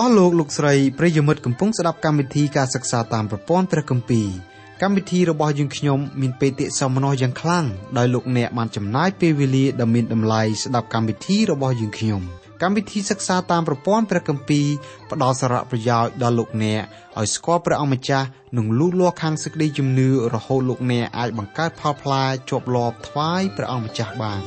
លោកស្រីប្រិយមិត្តកំពុងស្ដាប់កម្មវិធីការសិក្សាតាមប្រព័ន្ធព្រះគម្ពីរកម្មវិធីរបស់យើងខ្ញុំមានបេតិសោមនស្សយ៉ាងខ្លាំងដោយលោកអ្នកបានចំណាយពេលវេលាដ៏មានតម្លៃស្ដាប់កម្មវិធីរបស់យើងខ្ញុំកម្មវិធីសិក្សាតាមប្រព័ន្ធព្រះគម្ពីរផ្ដល់សារៈប្រយោជន៍ដល់លោកអ្នកឲ្យស្គាល់ព្រះអង្គម្ចាស់និងលូតលាស់ខាងសេចក្តីជំនឿរហូតលោកអ្នកអាចបង្កើតផលផ្លែជាប់លាប់ថ្វាយព្រះអង្គម្ចាស់បាន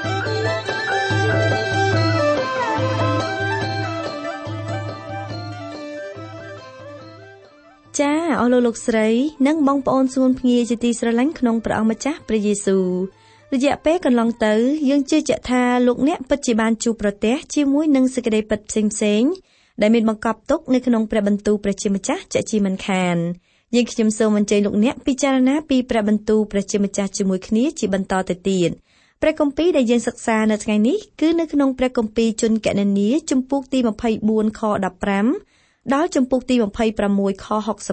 ចាអស់លោកស្រីនិងបងប្អូនសួនភ្ងាជាទីស្រឡាញ់ក្នុងព្រះអង្គម្ចាស់ព្រះយេស៊ូវរយៈពេលកន្លងទៅយើងជឿជាក់ថាលោកអ្នកពិតជាបានជួបប្រទះជាមួយនឹងសេចក្តីពិតផ្សេងៗដែលមានបង្កប់ទុកនៅក្នុងព្រះបន្ទូលព្រះជាម្ចាស់ជាក់ជាមិនខានយើងខ្ញុំសូមអញ្ជើញលោកអ្នកពិចារណាពីព្រះបន្ទូលព្រះជាម្ចាស់ជាមួយគ្នាជាបន្តទៅទៀតព្រះគម្ពីរដែលយើងសិក្សានៅថ្ងៃនេះគឺនៅក្នុងព្រះគម្ពីរជនគណនាជំពូកទី24ខ15ដល់ជំពូកទី26ខ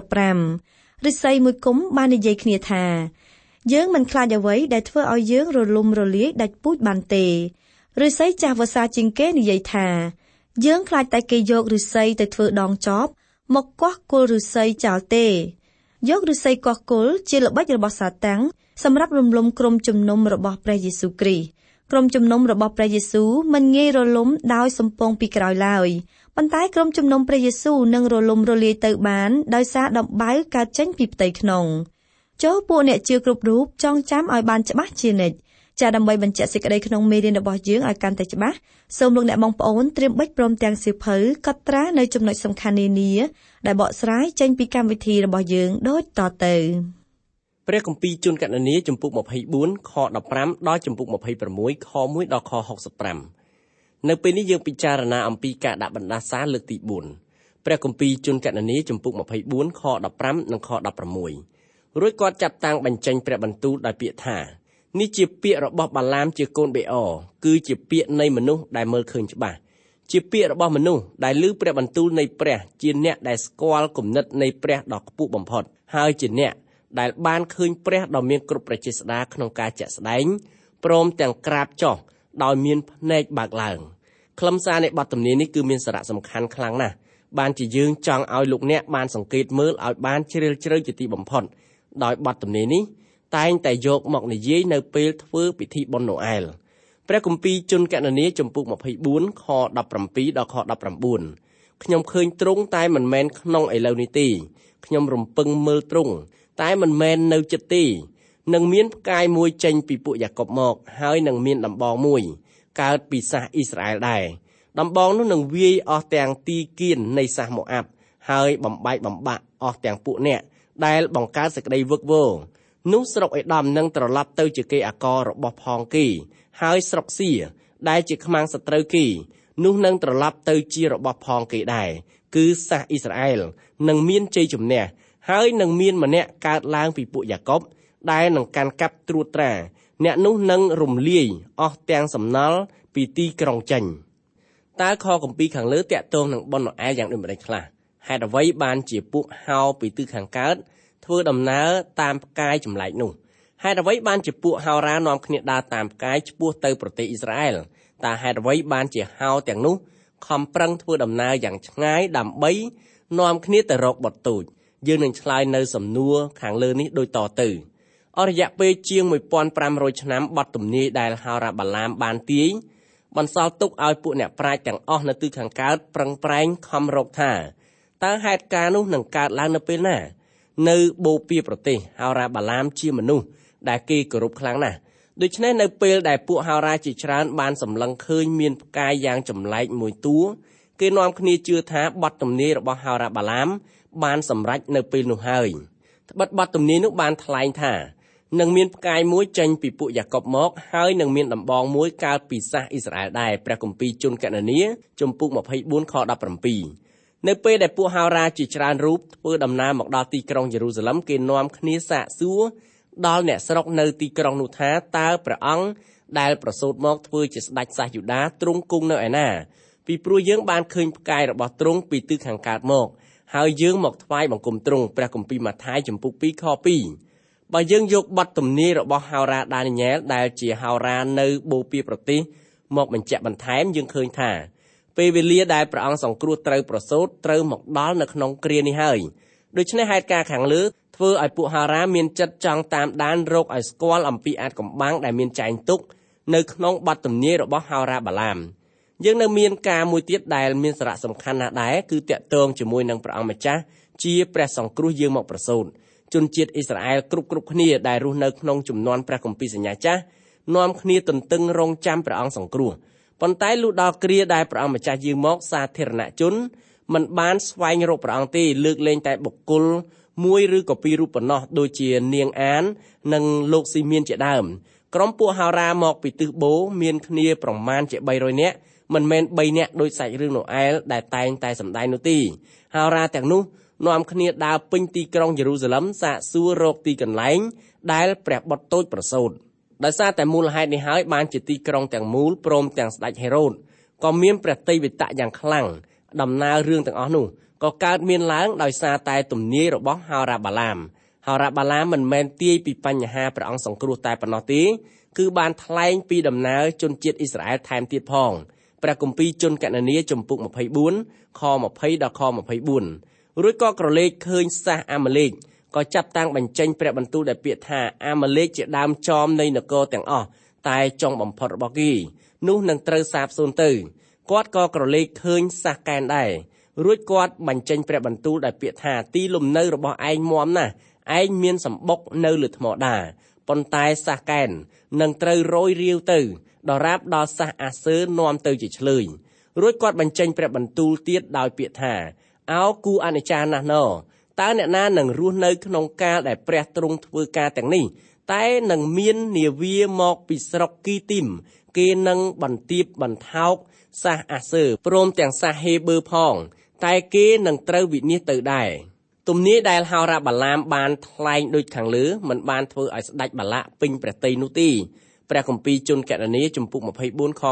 65ឫស្សីមួយគុំបាននិយាយគ្នាថាយើងមិនខ្លាចអ្វីដែលធ្វើឲ្យយើងរលំរលាយដាច់ពូជបានទេឫស្សីចាស់វស្សាជាងគេនិយាយថាយើងខ្លាចតែគេយកឫស្សីទៅធ្វើដងចបមកកោះគល់ឫស្សីចោលទេយកឫស្សីកោះគល់ជាល្បិចរបស់សាតាំងសម្រាប់រំលំក្រុមជំនុំរបស់ព្រះយេស៊ូវគ្រីស្ទក្រុមជំនុំរបស់ព្រះយេស៊ូវមិនងាយរលំដោយសំពងពីក្រោយឡើយប៉ុន្តែក្រុមជំនុំព្រះយេស៊ូវនឹងរលំរលាយទៅបានដោយសារដំបៅកើតចេញពីផ្ទៃក្នុងចូលពួកអ្នកជឿគ្រប់រូបចងចាំឲ្យបានច្បាស់ជានិច្ចចាដើម្បីបញ្ជាក់សេចក្តីក្នុងមេរៀនរបស់យើងឲ្យកាន់តែច្បាស់សូមលោកអ្នកបងប្អូនត្រៀមបិចព្រមទាំងសៀវភៅកត់ត្រានៅចំណុចសំខាន់នានាដែលបកស្រាយចេញពីកម្មវិធីរបស់យើងដូចតទៅព្រះគម្ពីរជនកណនីជំពូក24ខ15ដល់ជំពូក26ខ1ដល់ខ65នៅពេលនេះយើងពិចារណាអំពីការដាក់បណ្ដាសាលើកទី4ព្រះគម្ពីរជនកណនីជំពូក24ខ15និងខ16រួចគាត់ចាប់តាំងបញ្ចេញព្រះបន្ទូលដោយពាក្យថានេះជាពាក្យរបស់បាឡាមជាកូនបេអគឺជាពាក្យនៃមនុស្សដែលមើលឃើញច្បាស់ជាពាក្យរបស់មនុស្សដែលឮព្រះបន្ទូលនៃព្រះជាអ្នកដែលស្គាល់គំនិតនៃព្រះដ៏ខ្ពស់បំផុតហើយជាអ្នកដែលបានឃើញព្រះដ៏មានគ្រប់ព្រះចេស្តាក្នុងការជាក់ស្ដែងព្រមទាំងក្រាបចុះដោយមានភ្នែកបើកឡើងខ្លឹមសារនៃបទទំនាយនេះគឺមានសារៈសំខាន់ខ្លាំងណាស់បានជាយើងចង់ឲ្យលោកអ្នកបានសង្កេតមើលឲ្យបានជ្រាលជ្រៅជាទីបំផុតដោយបទទំនាយនេះតែងតែយកមកនិយាយនៅពេលធ្វើពិធីបុណ្យណូអែលព្រះគម្ពីរជនកណនីជំពូក24ខ17ដល់ខ19ខ្ញុំឃើញទ្រង់តែមិនមែនក្នុងឥឡូវនេះទេខ្ញុំរំពឹងមើលទ្រង់តែមិនមែននៅជិតទេនឹងមានផ្កាយមួយចេញពីពួកយ៉ាកុបមកហើយនឹងមានដំបងមួយកើតពីសាសអ៊ីស្រាអែលដែរដំបងនោះនឹងវាយអស់ទាំងទីគៀននៃសាសម៉ូអាប់ហើយបំបែកបំបាក់អស់ទាំងពួកអ្នកដែលបង្កើតសេចក្តីវឹកវរនោះស្រុកអេដមនឹងត្រឡប់ទៅជាគេអាកររបស់ផងគេហើយស្រុកសៀដែលជាខ្មាំងសត្រូវគេនោះនឹងត្រឡប់ទៅជារបស់ផងគេដែរគឺសាសអ៊ីស្រាអែលនឹងមានជ័យជំនះហើយនឹងមានម្នាក់កើតឡើងពីពួកយ៉ាកុបដែលនឹងកាន់កាប់ត្រួតត្រាអ្នកនោះនឹងរំលាយអស់ទាំងសំណល់ពីទីក្រុងចេញតើខគម្ពីរខាងលើតាក់ទងនឹងបុណ្យណូអែលយ៉ាងដូចម្តេចខ្លះហេតុអ្វីបានជាពួកហោពីទិសខាងកើតធ្វើដំណើរតាមផ្កាយចម្លែកនោះហេតុអ្វីបានជាពួកហោរានាំគ្នាដើរតាមផ្កាយឆ្ពោះទៅប្រទេសអ៊ីស្រាអែលតើហេតុអ្វីបានជាហោទាំងនោះខំប្រឹងធ្វើដំណើរយ៉ាងឆ្ងាយដើម្បីនាំគ្នាទៅរកបុត្រទូចយើងនឹងឆ្លើយនៅសំណួរខាងលើនេះដូចតទៅអស់រយៈពេលជាង1500ឆ្នាំបទទំនាយដែលហោរ៉ាបាឡាមបានទាយបន្សល់ទុកឲ្យពួកអ្នកប្រាជ្ញទាំងអស់នៅទិសខាងកើតប្រឹងប្រែងខំរកថាតើហេតុការណ៍នោះនឹងកើតឡើងនៅពេលណានៅបូព៌ាប្រទេសហោរ៉ាបាឡាមជាមនុស្សដែលគេគោរពខ្លាំងណាស់ដូច្នេះនៅពេលដែលពួកហោរ៉ាជាច្រើនបានសម្លឹងឃើញមានផ្កាយយ៉ាងចម្លែកមួយតួគេនាំគ្នាជឿថាបទទំនាយរបស់ហោរ៉ាបាឡាមបានសម្រេចនៅពេលនោះហើយត្បិតបទទំនាយនោះបានថ្លែងថានឹងមានផ្កាយមួយចេញពីពួកយ៉ាកុបមកហើយនឹងមានដំបងមួយកើតពីសាសអ៊ីស្រាអែលដែរព្រះគម្ពីរជនកណនីជំពូក24ខ17នៅពេលដែលពួកហោរ៉ាជាច្រើនរូបធ្វើដំណើរមកដល់ទីក្រុងយេរូសាឡិមគេនាំគ្នាសាកសួរដល់អ្នកស្រុកនៅទីក្រុងនោះថាតើព្រះអង្គដែលប្រសូតមកធ្វើជាស្ដេចសាសយូដាទ្រង់គង់នៅឯណាពីព្រោះយើងបានឃើញផ្កាយរបស់ទ្រង់ពីទិសខាងកើតមកហើយយើងមកថ្វាយបង្គំទ្រង់ព្រះគម្ពីរម៉ាថាយជំពូក2ខ2បើយើងយកបទទំនាយរបស់ហោរ៉ាដានីយ៉ែលដែលជាហោរ៉ានៅបូព៌ាប្រទេសមកបញ្ជាក់បន្ថែមយើងឃើញថាពេលវេលាដែលព្រះអង្គសង្គ្រោះត្រូវប្រសូតត្រូវមកដល់នៅក្នុងគ្រានេះហើយដូច្នេះហេតុការណ៍ខាងលើធ្វើឲ្យពួកហោរាមានចិត្តចង់តាមដានរកឲ្យស្គាល់អំពីអាថ៌កំបាំងដែលមានចែងទុកនៅក្នុងបទទំនាយរបស់ហោរាបាឡាមយើងនៅមានការមួយទៀតដែលមានសារៈសំខាន់ណាស់ដែរគឺតាក់ទងជាមួយនឹងព្រះអង្គម្ចាស់ជាព្រះសង្គ្រោះយើងមកប្រសូតជនជាតិអ៊ីស្រាអែលគ្រប់គ្នាដែលរស់នៅក្នុងជំនាន់ព្រះគម្ពីរសញ្ញាចាស់នាំគ្នាទន្ទឹងរង់ចាំព្រះអង្គសង្គ្រោះប៉ុន្តែលុះដល់គ្រាដែលព្រះអង្គម្ចាស់យាងមកសាធារណជនមិនបានស្វែងរកព្រះអង្គទេលើកលែងតែបុគ្គលមួយឬក៏ពីររូបប៉ុណ្ណោះដូចជានាងអាននិងលោកស៊ីមៀនជាដើមក្រុមពួកហោរាមកពីទិសបូមានគ្នាប្រមាណជា300នាក់មិនមែន3នាក់ដោយសាច់រឿងណូអែលដែលតែងតែសម្ដែងនោះទេហោរាទាំងនោះនាំគ្នាដើរពេញទីក្រុងយេរូសាឡិមសាកសួររកទីកន្លែងដែលព្រះបុត្រតូចប្រសូតដោយសារតែមូលហេតុនេះហើយបានជាទីក្រុងទាំងមូលព្រមទាំងស្ដេចហេរ៉ូតក៏មានព្រះទ័យវិតៈយ៉ាងខ្លាំងដំណើររឿងទាំងអស់នោះក៏កើតមានឡើងដោយសារតែទំនាយរបស់ហោរាបាឡាមមិនមែនទាយពីបញ្ហាព្រះអង្គសង្គ្រោះតែប៉ុណ្ណោះទេគឺបានថ្លែងពីដំណើរជនជាតិអ៊ីស្រាអែលថែមទៀតផងព្រះគម្ពីរជនកណនីជំពូក24ខ20ដល់ខ24រួចក៏ក្រឡេកឃើញសាសអាម៉ាឡេកក៏ចាប់តាំងបញ្ចេញព្រះបន្ទូលដែលពាក្យថាអាម៉ាឡេកជាដើមចមនៃនគរទាំងអស់តែចុងបំផុតរបស់គេនោះនឹងត្រូវសាបសូន្យទៅគាត់ក៏ក្រឡេកឃើញសាសកែនដែររួចគាត់បញ្ចេញព្រះបន្ទូលដែលពាក្យថាទីលំនៅរបស់ឯងមាំណាស់ឯងមានសម្បុកនៅលើថ្មដាប៉ុន្តែសាសកែននឹងត្រូវរយរាវទៅដរាបដល់សាសអាសឺនាំទៅជាឆ្លើយរួចគាត់បញ្ចេញព្រះបន្ទូលទៀតដោយពាក្យថាអោគូអនិច្ចាណាស់ណោតើអ្នកណានឹងរស់នៅក្នុងកាលដែលព្រះទ្រង់ធ្វើការទាំងនេះតែនឹងមាននាវាមកពីស្រុកគីទីមគេនឹងបន្ទាបបន្ថោកសាសអាសឺព្រមទាំងសាសហេបឺផងតែគេនឹងត្រូវវិនាសទៅដែរទំនាយដែលហោរាបាឡាមបានថ្លែងដូចខាងលើមិនបានធ្វើឲ្យស្ដេចបាឡាកពេញព្រះទ័យនោះទេព្រះគម្ពីរជនកណនីជំពូក24ខ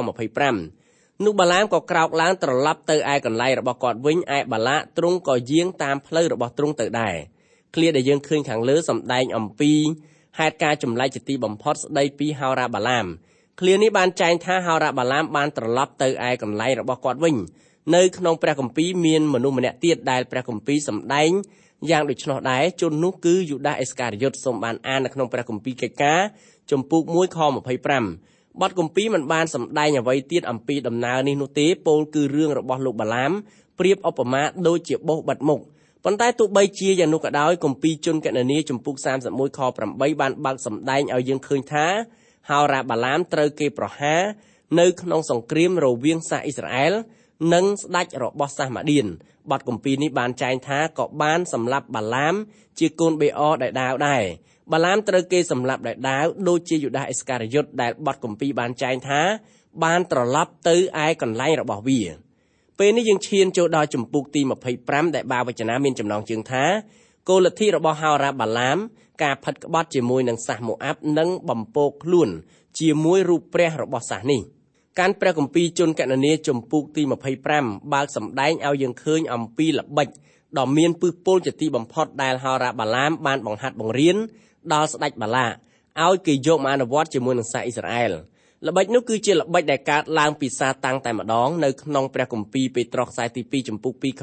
25នោះបាឡាមក៏ក្រោកឡើងត្រឡប់ទៅឯកន្លែងរបស់គាត់វិញឯបាឡាកទ្រង់ក៏យាងតាមផ្លូវរបស់ទ្រង់ទៅដែរឃ្លាដែលយើងឃើញខាងលើសម្ដែងអំពីហេតុការចម្លែកជាទីបំផុតស្ដីពីហោរាបាឡាមឃ្លានេះបានចែងថាហោរាបាឡាមបានត្រឡប់ទៅឯកន្លែងរបស់គាត់វិញនៅក្នុងព្រះគម្ពីរមានមនុស្សម្នាក់ទៀតដែលព្រះគម្ពីរសម្ដែងយ៉ាងដូច្នោះដែរជននោះគឺយូដាអេសការីយ៉ុតសូមបានអាននៅក្នុងព្រះគម្ពីរកិច្ចការជំពូក1ខ25បទគម្ពីរមិនបានសម្ដែងអ្វីទៀតអំពីដំណើរនេះនោះទេពោលគឺរឿងរបស់លោកបាឡាមប្រៀបឧបមាដូចជាបោសបិទមុខប៉ុន្តែទោះបីជាយ៉ាងនោះក៏ដោយគម្ពីរជនកណនីជំពូក31ខ8បានបើកសម្ដែងឲ្យយើងឃើញថាហោរាបាឡាមត្រូវគេប្រហារនៅក្នុងសង្គ្រាមរវាងសាសអ៊ីស្រាអែលនិងស្ដេចរបស់សាសម៉ាឌៀនបទគម្ពីរនេះបានចែងថាក៏បានសម្លាប់បាឡាមជាកូនបេអដែលដាវដែរបាឡាមត្រូវគេសម្លាប់ដោយដាវដូចជាយូដាអេសការីយ៉ុតដែលបទគម្ពីរបានចែងថាបានត្រឡប់ទៅឯកន្លែងរបស់វាពេលនេះយើងឈានចូលដល់ជំពូកទី25ដែលបាវចនាមានចំណងជើងថាគោលលទ្ធិរបស់ហោរាបាឡាមការផិតក្បត់ជាមួយនឹងសាសម៉ូអាប់និងបំពោកខ្លួនជាមួយរូបព្រះរបស់សាសនេះកាន់ព្រះគម្ពីរជនកណនីជំពូកទី25បើកសម្ដែងឲ្យយើងឃើញអំពីល្បិចដ៏មានពឹសពុលជាទីបំផុតដែលហោរាបាឡាមបានបង្ហាត់បង្រៀនដល់ស្ដេចបាឡាកឲ្យគេយកមកអនុវត្តជាមួយនឹងសាសអ៊ីស្រាអែលល្បិចនោះគឺជាល្បិចដែលកើតឡើងពីសាតាំងតែម្ដងនៅក្នុងព្រះគម្ពីរពេត្រុសខ្សែទី2ជំពូក2ខ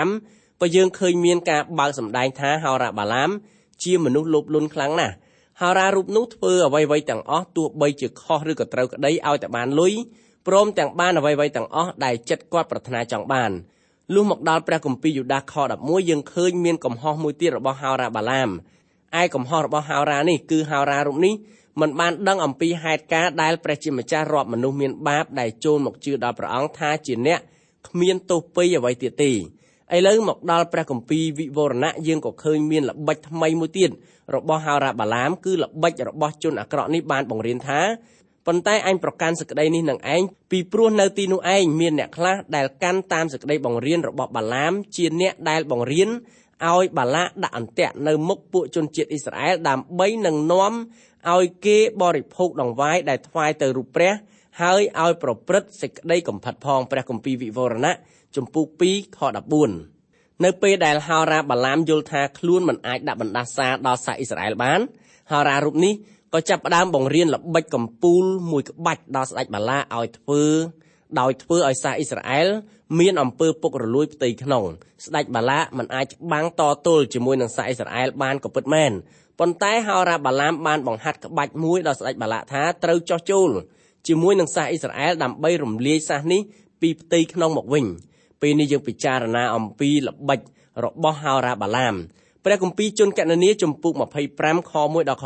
15ក៏យើងឃើញមានការបើកសម្ដែងថាហោរាបាឡាមជាមនុស្សលោភលន់ខ្លាំងណាស់ហោរារូបនោះធ្វើអ្វីៗទាំងអស់ទោះបីជាខុសឬក៏ត្រូវក្តីឲ្យតែបានលុយព្រមទាំងបានអ្វីៗទាំងអស់ដែលចិត្តគាត់ប្រាថ្នាចង់បានលុះមកដល់ព្រះគម្ពីរយូដាខ11យើងឃើញមានកំហុសមួយទៀតរបស់ហោរាបាឡាមឯកំហុសរបស់ហោរានេះគឺហោរារូបនេះមិនបានដឹងអំពីហេតុការណ៍ដែលព្រះជាម្ចាស់រាប់មនុស្សមានបាបដែលចូលមកជឿដល់ព្រះអង្គថាជាអ្នកគ្មានទោសពៃអ្វីទៀតទេឥឡូវមកដល់ព្រះគម្ពីរវិវរណៈយើងក៏ឃើញមានល្បិចថ្មីមួយទៀតរបស់ហោរាបាឡាមគឺល្បិចរបស់ជនអាក្រក់នេះបានបង្រៀនថាប៉ុន្តែអញប្រកាន់សេចក្តីនេះនឹងឯងពីព្រោះនៅទីនោះឯងមានអ្នកខ្លះដែលកាន់តាមសេចក្តីបង្រៀនរបស់បាឡាមជាអ្នកដែលបង្រៀនឲ្យបាឡាកដាក់អន្ទាក់នៅមុខពួកជនជាតិអ៊ីស្រាអែលដើម្បីនឹងនាំឲ្យគេបរិភោគដង្វាយដែលថ្វាយទៅរូបព្រះហើយឲ្យប្រព្រឹត្តសេចក្តីកំផិតផងព្រះគម្ពីរវិវរណៈជំពូក2ខ14នៅពេលដែលហោរាបាឡាមយល់ថាខ្លួនមិនអាចដាក់បណ្ដាសាដល់សាសអ៊ីស្រាអែលបានហោរារូបនេះក៏ចាប់ផ្ដើមបង្រៀនល្បិចកំពូលមួយក្បាច់ដល់ស្ដេចបាឡាកឲ្យធ្វើដោយធ្វើឲ្យសាសអ៊ីស្រាអែលមានអំពើពុករលួយផ្ទៃក្នុងស្ដេចបាឡាកមិនអាចច្បាំងតទល់ជាមួយនឹងសាសអ៊ីស្រាអែលបានក៏ពិតមែនប៉ុន្តែហោរាបាឡាមបានបង្ហាត់ក្បាច់មួយដល់ស្ដេចបាឡាកថាត្រូវចោះចូលជាមួយនឹងសាសអ៊ីស្រាអែលដើម្បីរំលាយសាសនេះពីផ្ទៃក្នុងមកវិញពេលនេះយើងពិចារណាអំពីល្បិចរបស់ហោរាបាឡាមព្រះគម្ពីរជនគណនាជំពូក25ខ1ដល់ខ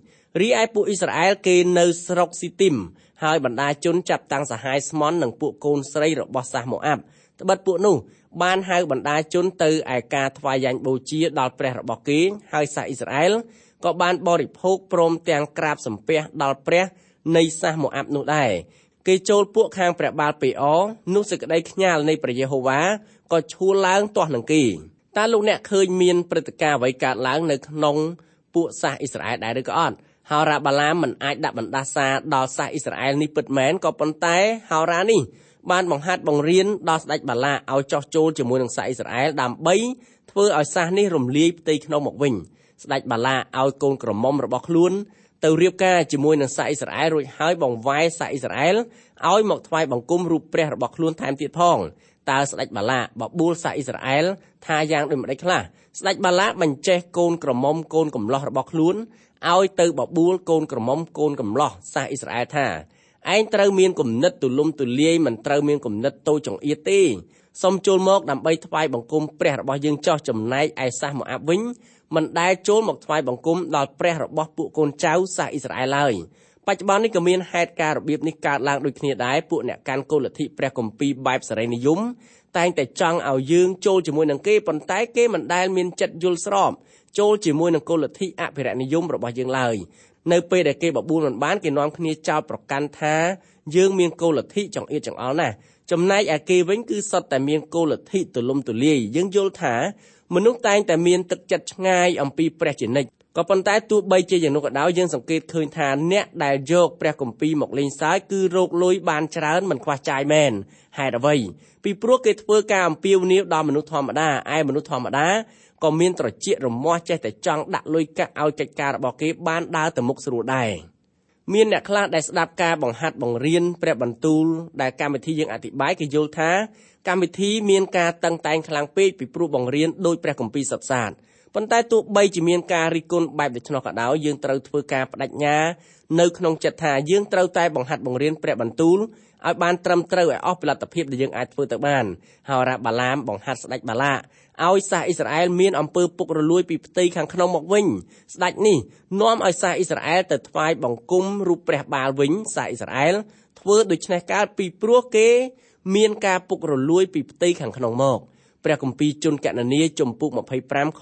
3រីឯពួកអ៊ីស្រាអែលគេនៅស្រុកស៊ីទីមហើយបណ្ដាជនចាប់តាំងសហាយស្មន់និងពួកកូនស្រីរបស់សាសម៉ូអាប់ត្បិតពួកនោះបានហៅបណ្ដាជនទៅឯការថ្វាយយ៉ាញ់បូជាដល់ព្រះរបស់គេហើយសាសអ៊ីស្រាអែលក៏បានបរិភោគព្រមទាំងក្រាបសំពះដល់ព្រះនៃសាសម៉ូអាប់នោះដែរគេចូលពួកខាងព្រះបាលពេអនោះសេចក្តីខ្ញាល់នៃព្រះយេហូវ៉ាក៏ឈួលឡើងទាស់នឹងគេតើលោកអ្នកឃើញមានព្រឹត្តិការណ៍អ្វីកើតឡើងនៅក្នុងពួកសាសអ៊ីស្រាអែលដែរឬក៏អត់ហោរាបាឡាមមិនអាចដាក់បណ្ដាសាដល់សាសអ៊ីស្រាអែលនេះពិតមែនក៏ប៉ុន្តែហោរានេះបានបង្ហាត់បង្រៀនដល់ស្ដេចបាឡាកឲ្យចោះចូលជាមួយនឹងសាសអ៊ីស្រាអែលដើម្បីធ្វើឲ្យសាសនេះរំលាយផ្ទៃក្នុងមកវិញស្ដេចបាឡាកឲ្យកូនក្រមុំរបស់ខ្លួនទៅរៀបការជាមួយនឹងសាសអ៊ីស្រាអែលរួចហើយបង្វែរសាសអ៊ីស្រាអែលឲ្យមកថ្វាយបង្គំរូបព្រះរបស់ខ្លួនថែមទៀតផងតើស្ដេចបាឡាកបបួលសាសអ៊ីស្រាអែលថាយ៉ាងដូចម្ដេចខ្លះស្ដេចបាឡាកបញ្ចេះកូនក្រមុំកូនកំលោះរបស់ខ្លួនឲ្យទៅបបួលកូនក្រមុំកូនកំលោះសាសអ៊ីស្រាអែលថាឯងត្រូវមានគំនិតទូលំទូលាយមិនត្រូវមានគំនិតតូចចង្អៀតទេសូមចូលមកដើម្បីថ្វាយបង្គំព្រះរបស់យើងចោះចំណែកឯសាសម៉ូអាប់វិញមិនដែលចូលមកថ្វាយបង្គំដល់ព្រះរបស់ពួកកូនចៅសាសអ៊ីស្រាអែលឡើយបច្ចុប្បន្ននេះក៏មានហេតុការណ៍របៀបនេះកើតឡើងដូចគ្នាដែរពួកអ្នកកាន់គោលលទ្ធិព្រះគម្ពីរបែបសេរីនិយមតែងតែចង់ឲ្យយើងចូលជាមួយនឹងគេប៉ុន្តែគេមិនដែលមានចិត្តយល់ស្របចូលជាមួយនឹងគោលលទ្ធិអភិរក្សនិយមរបស់យើងឡើយនៅពេលដែលគេបបួលមិនបានគេនាំគ្នាចោទប្រកាន់ថាយើងមានគោលលទ្ធិចង្អៀតចង្អល់ណាស់ចំណែកឯគេវិញគឺសុទ្ធតែមានគោលលទ្ធិទូលំទូលាយយើងយល់ថាមនុស្សតែងតែមានទឹកចិត្តឆ្ងាយអំពីព្រះជានិច្ចក៏ប៉ុន្តែទោះបីជាយ៉ាងនោះក៏ដោយយើងសង្កេតឃើញថាអ្នកដែលយកព្រះគម្ពីរមកលេងសើចគឺរកលុយបានច្រើនមិនខ្វះចាយមែនហេតុអ្វីពីព្រោះគេធ្វើការអំពាវនាវដល់មនុស្សធម្មតាឯមនុស្សធម្មតាក៏មានត្រចៀករមាស់ចេះតែចង់ដាក់លុយកាក់ឲ្យកិច្ចការរបស់គេបានដើរទៅមុខស្រួលដែរមានអ្នកខ្លះដែលស្ដាប់ការបង្ហាត់បង្រៀនព្រះបន្ទូលដែលកម្មវិធីយើងអធិប្បាយគេយល់ថាកម្មវិធីមានការតឹងតែងខ្លាំងពេកពីព្រោះបង្រៀនដោយព្រះគម្ពីរសុទ្ធសាធប៉ុន្តែទោះបីជាមានការរិះគន់បែបដូច្នោះក៏ដោយយើងត្រូវធ្វើការបដិញ្ញានៅក្នុងចិត្តថាយើងត្រូវតែបង្ហាត់បង្រៀនព្រះបន្ទូលឲ្យបានត្រឹមត្រូវឲ្យអស់ផលិតភាពដែលយើងអាចធ្វើទៅបានហោរាបាឡាមបង្ហាត់ស្ដេចបាឡាកឲ្យសាសអ៊ីស្រាអែលមានអំពើពុករលួយពីផ្ទៃខាងក្នុងមកវិញស្ដេចនេះនាំឲ្យសាសអ៊ីស្រាអែលទៅថ្វាយបង្គំរូបព្រះបាលវិញសាសអ៊ីស្រាអែលធ្វើដូច្នេះកើតពីព្រោះគេមានការពុករលួយពីផ្ទៃខាងក្នុងមកព្រះគម្ពីរជនគណនាជំពូក25ខ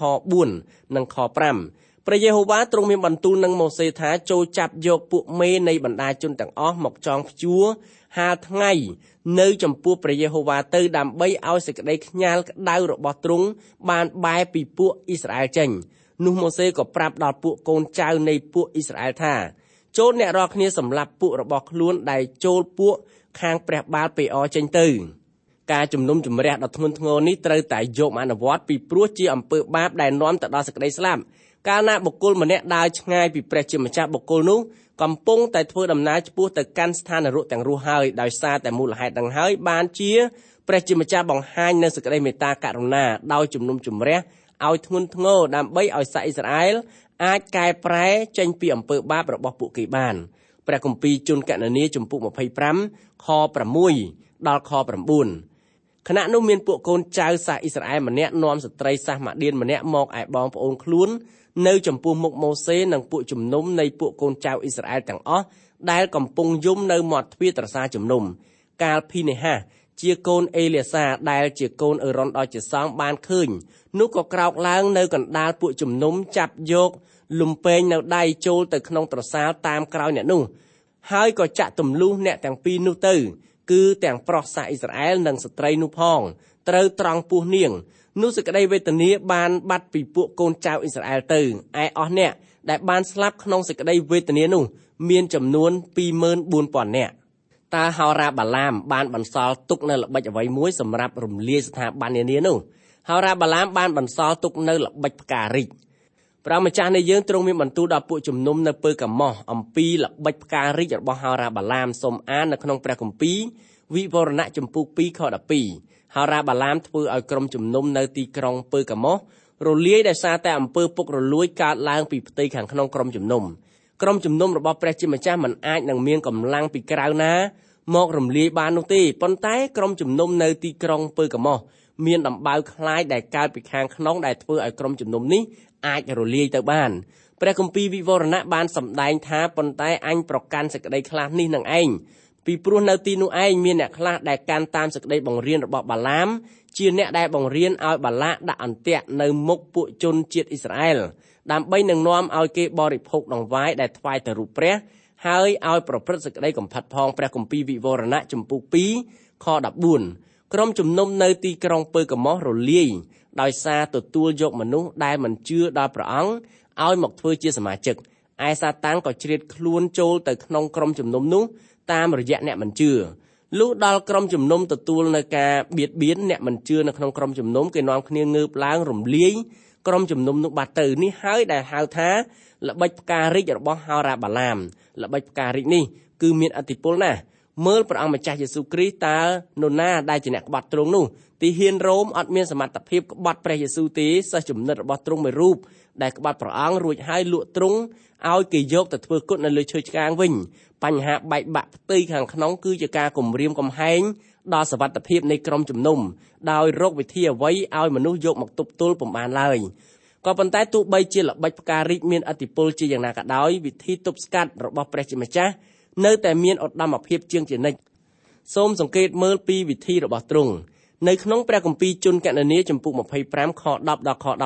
4និងខ5ព្រះយេហូវ៉ាទ្រង់មានបន្ទូលនឹងម៉ូសេថាចូលចាប់យកពួកមេនៃបណ្ដាជនទាំងអស់មកចងព្យួរហាលថ្ងៃនៅចំពោះព្រះយេហូវ៉ាទៅដើម្បីឲ្យសេចក្តីខ្ញាល់ក្តៅរបស់ទ្រង់បានបែរពីពួកអ៊ីស្រាអែលចេញនោះម៉ូសេក៏ប្រាប់ដល់ពួកកូនចៅនៃពួកអ៊ីស្រាអែលថាចូលអ្នករាល់គ្នាសម្លាប់ពួករបស់ខ្លួនដែលចូលពួកខាងព្រះបាលពេអចេញទៅការជំនុំជម្រះដ៏ធ្ងន់ធ្ងរនេះត្រូវតែយកមកអនុវត្តពីព្រោះជាអំពើបាបដែលនាំទៅដល់សេចក្តីស្លាប់កាលណាបុគ្គលម្នាក់ដើរឆ្ងាយពីព្រះជាម្ចាស់បុគ្គលនោះកំពុងតែធ្វើដំណើរឆ្ពោះទៅកាន់ស្ថាននរកទាំងរស់ហើយដោយសារតែមូលហេតុនឹងហើយបានជាព្រះជាម្ចាស់បង្ហាញនូវសេចក្តីមេត្តាករុណាដោយជំនុំជម្រះឲ្យធ្ងន់ធ្ងរដើម្បីឲ្យសាសអ៊ីស្រាអែលអាចកែប្រែចេញពីអំពើបាបរបស់ពួកគេបានព្រះគម្ពីរជនគណនាជំពូក25ខ6ដល់ខ9ខណៈនោះមានពួកកូនចៅសាសអ៊ីស្រាអែលម្នាក់នាំស្ត្រីសាសម៉ាឌៀនម្នាក់មកឯបងប្អូនខ្លួននៅចំពោះមុខម៉ូសេនិងពួកជំនុំនៃពួកកូនចៅអ៊ីស្រាអែលទាំងអស់ដែលកំពុងយំនៅមាត់ទ្វារត្រសារជំនុំកាលភីនេហាជាកូនអេលៀសាដែលជាកូនអេរ៉ុនដ៏ជាសង្ឃបានឃើញនោះក៏ក្រោកឡើងនៅកណ្ដាលពួកជំនុំចាប់យកលំពេងនៅដៃចូលទៅក្នុងត្រសាលតាមក្រោយអ្នកនោះហើយក៏ចាក់ទម្លុះអ្នកទាំងពីរនោះទៅគឺទាំងប្រុសសាសអ៊ីស្រាអែលនិងស្ត្រីនោះផងត្រូវត្រង់ពោះនាងនោះសេចក្តីវេទនាបានបាត់ពីពួកកូនចៅអ៊ីស្រាអែលទៅឯអស់អ្នកដែលបានស្លាប់ក្នុងសេចក្តីវេទនានោះមានចំនួន 24,000 នាក់តើហោរាបាឡាមបានបន្សល់ទុកនៅល្បិចអ្វីមួយសម្រាប់រំលាយស្ថាប័ននានានោះហោរាបាឡាមបានបន្សល់ទុកនៅល្បិចផ្ការីកព្រះម្ចាស់នៃយើងទ្រង់មានបន្ទូលដល់ពួកជំនុំនៅពើកាម៉ោះអំពីល្បិចផ្ការីករបស់ហោរាបាឡាមសូមអាននៅក្នុងព្រះគម្ពីរវិវរណៈចំពុក2ខ12ហោរាបាឡាមធ្វើឲ្យក្រុមជំនុំនៅទីក្រុងពើកាម៉ូសរលាយដោយសារតែអំពើពុករលួយកើតឡើងពីផ្ទៃខាងក្នុងក្រុមជំនុំរបស់ព្រះជាម្ចាស់មិនអាចនឹងមានកម្លាំងពីក្រៅណាមករំលាយបាននោះទេប៉ុន្តែក្រុមជំនុំនៅទីក្រុងពើកាម៉ូសមានដំបៅខ្លាយដែលកើតពីខាងក្នុងដែលធ្វើឲ្យក្រុមជំនុំនេះអាចរលាយទៅបានព្រះគម្ពីរវិវរណៈបានសម្ដែងថាប៉ុន្តែអញប្រកាន់សេចក្តីខ្លះនេះនឹងឯងពីព្រោះនៅទីនោះឯងមានអ្នកខ្លះដែលកាន់តាមសេចក្តីបង្រៀនរបស់បាឡាមជាអ្នកដែលបង្រៀនឲ្យបាឡាកដាក់អន្ទាក់នៅមុខពួកជនជាតិអ៊ីស្រាអែលដើម្បីនឹងនាំឲ្យគេបរិភោគដង្វាយដែលថ្វាយទៅរូបព្រះហើយឲ្យប្រព្រឹត្តសេចក្តីកំផិតផងព្រះគម្ពីរវិវរណៈចំពុក2ខ14ក្រុមជំនុំនៅទីក្រុងពើកាម៉ូសរលាយដោយសារទទួលយកមនុស្សដែលមិនជឿដល់ព្រះអង្គឲ្យមកធ្វើជាសមាជិកឯសាតាំងក៏ជ្រៀតខ្លួនចូលទៅក្នុងក្រុមជំនុំនោះតាមរយៈអ្នកមិនជឿលុះដល់ក្រុមជំនុំទទួលនៅការបៀតបៀនអ្នកមិនជឿនៅក្នុងក្រុមជំនុំគេនាំគ្នាងើបឡើងរំលាយក្រុមជំនុំនោះបាត់ទៅនេះហើយដែលហៅថាល្បិចផ្ការីករបស់ហោរាបាឡាមល្បិចផ្ការីកនេះគឺមានឥទ្ធិពលណាស់មើលព្រះអង្គម្ចាស់យេស៊ូវគ្រីស្ទតើនរណាដែលជាអ្នកក្បត់ទ្រង់នោះទីហ៊ានរ៉ូមអត់មានសមត្ថភាពក្បត់ព្រះយេស៊ូវទេសិស្សចំណិតរបស់ទ្រង់មួយរូបដែលក្បត់ព្រះអង្គរួចហើយលក់ទ្រង់ឲ្យគេយកទៅធ្វើគុតនៅលើឈើឆ្កាងវិញបញ្ហាបែកបាក់ផ្ទៃខាងក្នុងគឺជាការគំរាមកំហែងដល់សុវត្ថិភាពនៃក្រុមជំនុំដោយរកវិធីអ្វីឲ្យមនុស្សយកមកទប់ទល់ពុំបានឡើយក៏ប៉ុន្តែទោះបីជាល្បិចផ្ការីកមានឥទ្ធិពលជាយ៉ាងណាក៏ដោយវិធីទប់ស្កាត់របស់ព្រះជាម្ចាស់នៅតែមានឧត្តមភាពជាងជានិច្ចសូមសង្កេតមើលពីវិធីរបស់ទ្រង់នៅក្នុងព្រះគម្ពីរជនកណនីចំពុក25ខ10ដល់ខ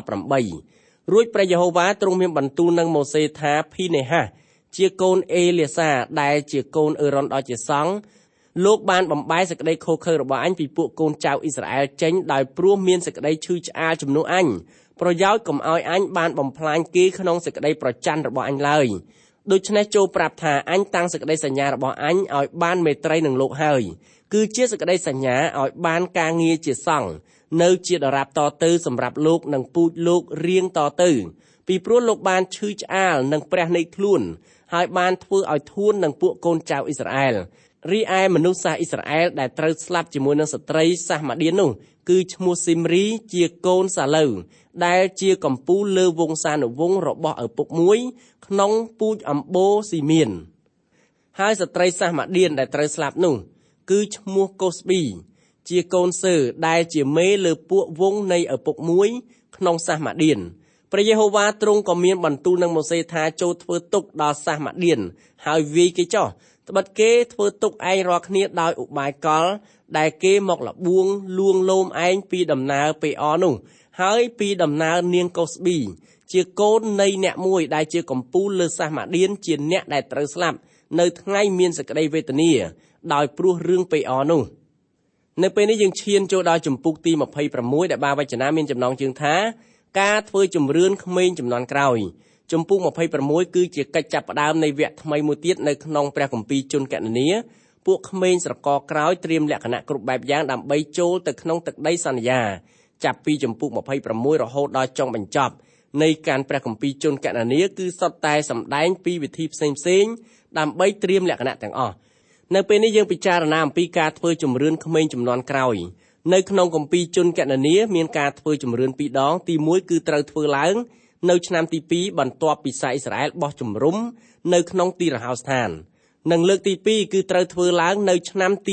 18រួចព្រះយេហូវ៉ាទ្រង់មានបន្ទូលនឹងម៉ូសេថាភីនេហាសជាកូនអេលៀសាដែលជាកូនអេរ៉ុនដ៏ជាសង្ឃលោកបានបំបែសេចក្តីខុសខើរបស់អញពីពួកកូនចៅអ៊ីស្រាអែលចេញដោយព្រោះមានសេចក្តីឈឺឆ្អាលជំនួសអញប្រយោជន៍កុំឲ្យអញបានបំផ្លាញគេក្នុងសេចក្តីប្រច័ណ្ឌរបស់អញឡើយដូច្នេះចូលប្រាប់ថាអញតាំងសេចក្តីសញ្ញារបស់អញឲ្យបានមេត្រីនឹងលោកហើយគឺជាសេចក្តីសញ្ញាឲ្យបានការងារជាសង្ឃនៅជាដរាបតទៅសម្រាប់លោកនិងពូជលោករៀងតទៅពីព្រោះលោកបានឈឺឆ្អាលនឹងព្រះនៃខ្លួនហើយបានធ្វើឲ្យធួននឹងពួកកូនចៅអ៊ីស្រាអែលរីឯមនុស្សសាសអ៊ីស្រាអែលដែលត្រូវស្លាប់ជាមួយនឹងស្ត្រីសាសម៉ាឌៀននោះគឺឈ្មោះស៊ីមរីជាកូនសាឡូវដែលជាកំពូលលើវង្សានុវង្សរបស់ឪពុកមួយក្នុងពូជអម្បូស៊ីមៀនហើយស្ត្រីសាសម៉ាឌៀនដែលត្រូវស្លាប់នោះគឺឈ្មោះកូស្ប៊ីជាកូនសើដែលជាមេលើពួកវង្សនៃឪពុកមួយក្នុងសាសម៉ាឌៀនព្រះយេហូវ៉ាទ្រង់ក៏មានបន្ទូលនឹងម៉ូសេថាចូលធ្វើទុកដល់សាសម៉ាឌៀនហើយវាយគេចោះត្បិតគេធ្វើទុកឯងរាល់គ្នាដោយឧបាយកលដែលគេមកលបួងលួងលោមឯងពីដំណើរពេអនោះហើយពីដំណើរនាងកូស្ប៊ីជាកូននៃអ្នកមួយដែលជាកំពូលលើសាសម៉ាឌៀនជាអ្នកដែលត្រូវស្លាប់នៅថ្ងៃមានសេចក្តីវេទនាដោយព្រោះរឿងពេអនោះនៅពេលនេះយើងឈានចូលដល់ជំពូកទី26ដែលបាវចនាមានចំណងជើងថាការធ្វើជំរឿនក្មេងជំនាន់ក្រោយជំពូក26គឺជាកិច្ចចាប់ផ្ដើមនៃវគ្គថ្មីមួយទៀតនៅក្នុងព្រះគម្ពីរជនកណនីពួកក្មេងស្រករក្រោយត្រៀមលក្ខណៈគ្រប់បែបយ៉ាងដើម្បីចូលទៅក្នុងទឹកដីសន្យាចាប់ពីជំពូក26រហូតដល់ចុងបញ្ចប់នៃការព្រះគម្ពីរជនកណនីគឺសុទ្ធតែសម្ដែងពីវិធីផ្សេងៗដើម្បីត្រៀមលក្ខណៈទាំងអស់នៅពេលនេះយើងពិចារណាអំពីការធ្វើជំរឿនក្មេងជំនាន់ក្រោយនៅក្នុងគម្ពីរជនកណនីមានការធ្វើជំរឿន2ដងទី1គឺត្រូវធ្វើឡើងនៅឆ្នាំទី2បន្ទាប់ពីសាសអ៊ីស្រាអែលបោះជំរំនៅក្នុងទីរហោស្ថាននិងលើកទី2គឺត្រូវធ្វើឡើងនៅឆ្នាំទី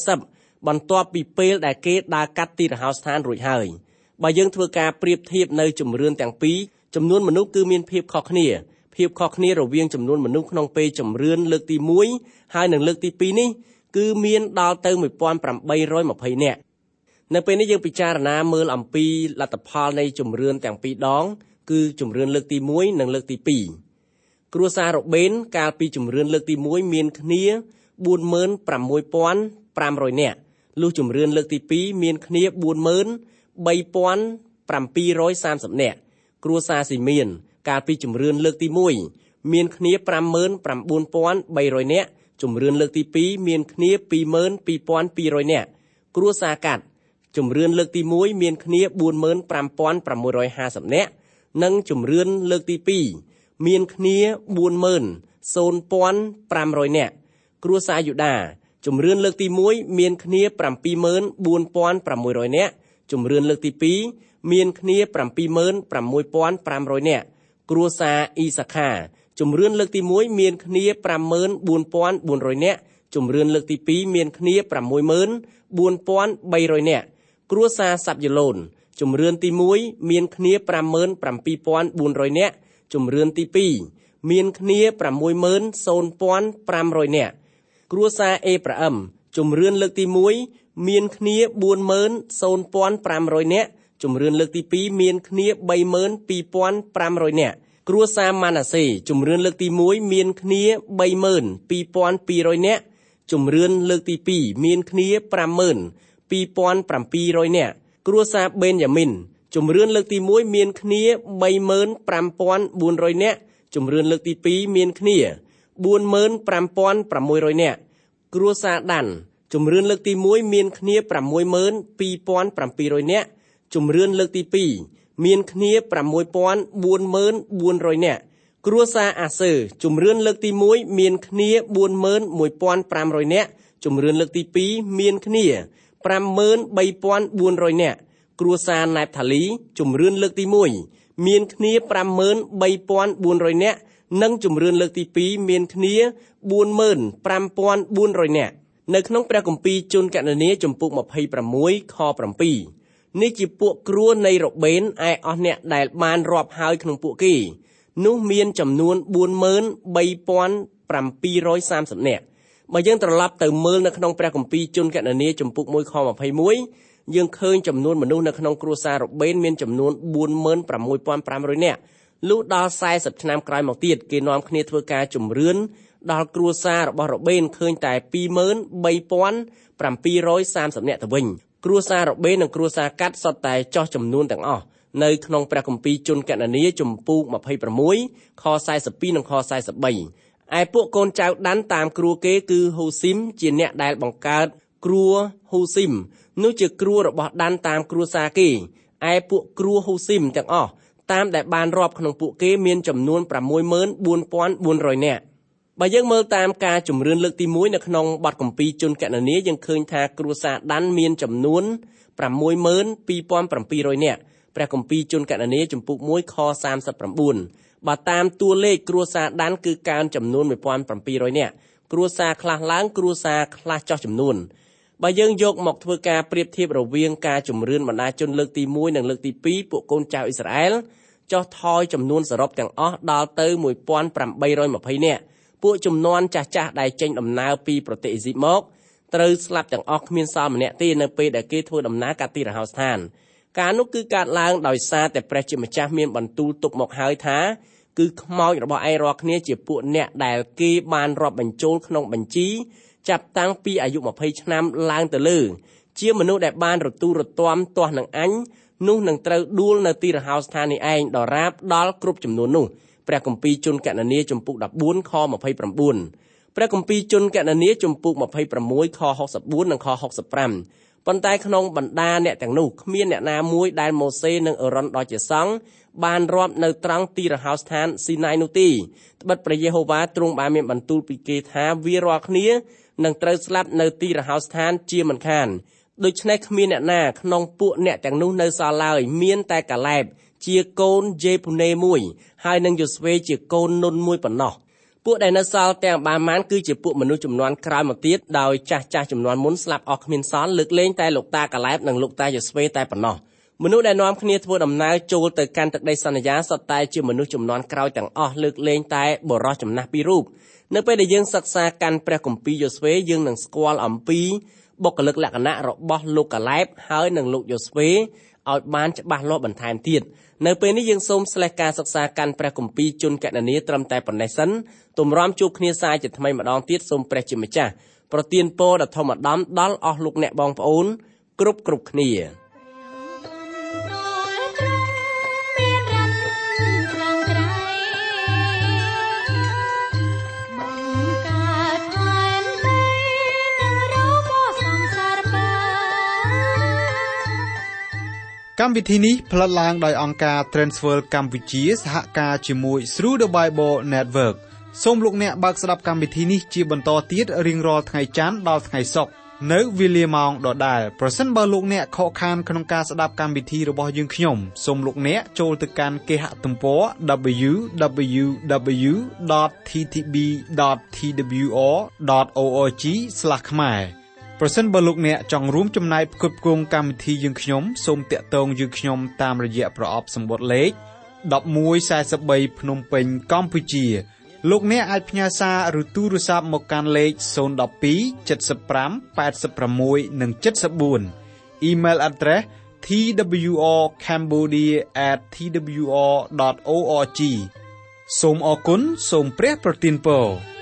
40បន្ទាប់ពីពេលដែលគេដើរកាត់ទីរហោស្ថានរួចហើយបើយើងធ្វើការប្រៀបធៀបនៅជំរឿនទាំងពីរចំនួនមនុស្សគឺមានភាពខុសគ្នារវាងចំនួនមនុស្សក្នុងពេលជំរឿនលើកទី1ហើយនិងលើកទី2នេះគឺមានដល់ទៅ1820នាក់នៅពេលនេះយើងពិចារណាមើលអំពីលទ្ធផលនៃជំរឿនទាំងពីរដងគឺជំរឿនលើកទី1និងលើកទី2គ្រួសាររ៉ូបេនកាលពីជំរឿនលើកទី1មានគ្នា 46,500 នាក់លុះជំរឿនលើកទី2មានគ្នា 43,730 នាក់គ្រួសារស៊ីមៀនកាលពីជំរឿនលើកទី1មានគ្នា 59,300 នាក់ជំរឿនលើកទី2មានគ្នា 22,200 នាក់គ្រួសារកាត់ជំរឿនលើកទី1មានគ្នា 45,650 នាក់និងជំរឿនលើកទី2មានគ្នា 40,500 នាក់គ្រួសារយូដាជំរឿនលើកទី1មានគ្នា 74,600 នាក់ជំរឿនលើកទី2មានគ្នា 76,500 នាក់គ្រួសារអ៊ីសាខាជំរឿនលើកទី1មានគ្នា 54,400 នាក់ជំរឿនលើកទី2មានគ្នា 64,300 នាក់គ្រួសារសាប់យូឡូនជំរឿនទី1មានគ្នា 57,400 នាក់ជំរឿនទី2មានគ្នា 60,500 នាក់គ្រួសារអេប្រាអឹមជំរឿនលើកទី1មានគ្នា 40,500 នាក់ជំរឿនលើកទី2មានគ្នា 32,500 នាក់គ្រួសារម៉ាណាសេជំរឿនលើកទី1មានគ្នា 32,200 នាក់ជំរឿនលើកទី2មានគ្នា 52,700 នាក់គ្រួសារបេនយ៉ាមីនជំរឿនលើកទី1មានគ្នា 35,400 នាក់ជំរឿនលើកទី2មានគ្នា 45,600 នាក់គ្រួសារដាន់ជំរឿនលើកទី1មានគ្នា 62,700 នាក់ជំរឿនលើកទី2មានគ្នា 64,400 នាក់គ្រួសារអាសឺជំរឿនលើកទី1មានគ្នា 41,500 នាក់ជំរឿនលើកទី2មានគ្នា 53,400 នាក់គ្រួសារណែបថាលីជំរឿនលើកទី1មានគ្នា 53,400 នាក់និងជំរឿនលើកទី2មានគ្នា 45,400 នាក់នៅក្នុងព្រះគម្ពីរជនកណនីជំពូក26ខ7នេះជាពួកគ្រួនៃរបេនឯអស់អ្នកដែលបានរាប់ហើយក្នុងពួកគេនោះមានចំនួន 43,730 នាក់បើយើងត្រឡប់ទៅមើលនៅក្នុងព្រះគម្ពីរជនកណនីជំពូក1ខ21យើងឃើញចំនួនមនុស្សនៅក្នុងគ្រួសាររបេនមានចំនួន 46,500 នាក់លុះដល់40ឆ្នាំក្រោយមកទៀតគេនាំគ្នាធ្វើការជំរឿនដល់គ្រួសាររបស់របេនឃើញតែ 23,730 នាក់ទៅវិញគ្រួសាររបេននិងគ្រួសារកាត់សុទ្ធតែចោះចំនួនទាំងអស់នៅក្នុងព្រះគម្ពីរជនកណនីជំពូក26ខ42និងខ43ឯពួកកូនចៅដានតាមគ្រួគេគឺហ៊ូស៊ីមជាអ្នកដែលបង្កើតគ្រួហ៊ូស៊ីមនោះជាគ្រួរបស់ដានតាមគ្រួសារគេឯពួកគ្រួហ៊ូស៊ីមទាំងអស់តាមដែលបានរាប់ក្នុងពួកគេមានចំនួន 64,400 នាក់បើយើងមើលតាមការជំរឿនលើកទី1នៅក្នុងបទគម្ពីរជនកណនីយើងឃើញថាគ្រួសារដានមានចំនួន 62,700 នាក់ព្រះគម្ពីរជនកណនីជំពូក1ខ39បើតាមតួលេខគ្រួសារដានគឺកើនចំនួន 1,700 នាក់គ្រួសារខ្លះឡើងគ្រួសារខ្លះចុះចំនួនបើយើងយកមកធ្វើការប្រៀបធៀបរវាងការជំរឿនបណ្ដាជនលើកទី1និងលើកទី2ពួកកូនចៅអ៊ីស្រាអែលចុះថយចំនួនសរុបទាំងអស់ដល់ទៅ 1,820 នាក់ពួកជំនាន់ចាស់ៗដែលចេញដំណើរពីប្រទេសអ៊ីស៊ីបមកត្រូវស្លាប់ទាំងអស់គ្មានសល់ម្នាក់ទេនៅពេលដែលគេធ្វើដំណើរកាត់ទីរហោស្ថានការនោះគឺកើតឡើងដោយសារតែព្រះជាម្ចាស់មានបន្ទូលទុកមកហើយថាគឺខ្មោចរបស់ឯងរាល់គ្នាជាពួកអ្នកដែលគេបានរាប់បញ្ចូលក្នុងបញ្ជីចាប់តាំងពីអាយុ20ឆ្នាំឡើងទៅលើជាមនុស្សដែលបានរទូលរទាំទាស់នឹងអញនោះនឹងត្រូវដួលនៅទីរហោស្ថាននេះឯងដរាបដល់គ្រប់ចំនួននោះព្រះគម្ពីរជនកណនីជំពូក14ខ29ព្រះគម្ពីរជនកណនីជំពូក26ខ64និងខ65ប៉ុន្តែក្នុងបណ្ដាអ្នកទាំងនោះគ្មានអ្នកណាមួយដែលម៉ូសេនិងអេរ៉ុនដ៏ជាសង្ឃបានរាប់នៅត្រង់ទីរហោស្ថានស៊ីណាយនោះទេត្បិតព្រះយេហូវ៉ាទ្រង់បានមានបន្ទូលពីគេថាវារាល់គ្នានឹងត្រូវស្លាប់នៅទីរហោស្ថានជាមិនខានដូច្នេះគ្មានអ្នកណាក្នុងពួកអ្នកទាំងនោះនៅសល់ឡើយមានតែកាឡែបជាកូនយេផូណេមួយហើយនិងយូស្វេជាកូននុនមួយប៉ុណ្ណោះពួកដែលនៅសល់ទាំងបាម៉ានគឺជាពួកមនុស្សជំនាន់ក្រោយមកទៀតដោយចាស់ជំនាន់មុនស្លាប់អស់គ្មានសល់លើកលែងតែលោកតាកាឡែបនិងលោកតាយូស្វេតែប៉ុណ្ណោះមនុស្សដែលនាំគ្នាធ្វើដំណើរចូលទៅកាន់ទឹកដីសន្យាសុទ្ធតែជាមនុស្សជំនាន់ក្រោយទាំងអស់លើកលែងតែបុរសចំណាស់ពីររូបនៅពេលដែលយើងសិក្សាកាន់ព្រះគម្ពីរយូស្វេយើងនឹងស្គាល់អំពីបុគ្គលិកលក្ខណៈរបស់លោកកាឡែបហើយនិងលោកយូស្វេឲ្យបានច្បាស់លាស់បន្ថែមទៀតនៅពេលនេះយើងសូមស្លេះការសិក្សាកាន់ព្រះគម្ពីរជនកណនីត្រឹមតែប៉ុណ្ណេះសិនទម្រាំជួបគ្នាសាជាថ្មីម្ដងទៀតសូមព្រះជាម្ចាស់ប្រទានពរដ៏ធម្មដំដល់អស់លោកអ្នកបងប្អូនគ្រប់គ្នាកម្មវិធីនេះផ្លាត់ឡើងដោយអង្គការ Transworld កម្ពុជាសហការជាមួយ Through the Bible Network សូមលោកអ្នកបើកស្ដាប់កម្មវិធីនេះជាបន្តទៀតរៀងរាល់ថ្ងៃច័ន្ទដល់ថ្ងៃសុក្រនៅវេលាម៉ោងដដែលប្រសិនបើលោកអ្នកខកខានក្នុងការស្ដាប់កម្មវិធីរបស់យើងខ្ញុំសូមលោកអ្នកចូលទៅកាន់គេហទំព័រ www.ttb.twr.org/ ខ្មែរប្រសិនបើលោកអ្នកចង់រួមចំណែកផ្គត់ផ្គង់កម្មវិធីយើងខ្ញុំសូមតាក់ទងយើងខ្ញុំតាមរយៈប្រអប់សម្បត្តិលេខ1143ភ្នំពេញកម្ពុជាលោកអ្នកអាចផ្ញើសារឬទូរស័ព្ទមកកាន់លេខ012 75 86 និង 74 Email address twrcambodia@twr.org សូមអរគុណសូមព្រះប្រទានពរ